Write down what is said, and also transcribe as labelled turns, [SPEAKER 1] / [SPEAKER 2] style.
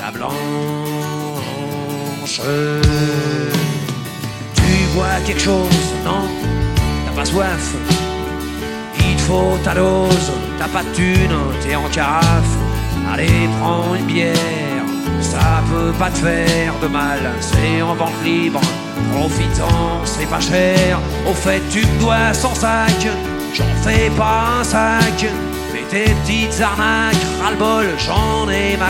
[SPEAKER 1] la blanche. Tu bois quelque chose, non? T'as pas soif? Il te faut ta dose, t'as pas de thune, t'es en carafe. Allez, prends une bière, ça peut pas te faire de mal, c'est en vente libre, profitant, c'est pas cher. Au fait, tu me dois 100 sacs, j'en fais pas un sac. Fais tes petites arnaques, ras-le-bol, j'en ai ma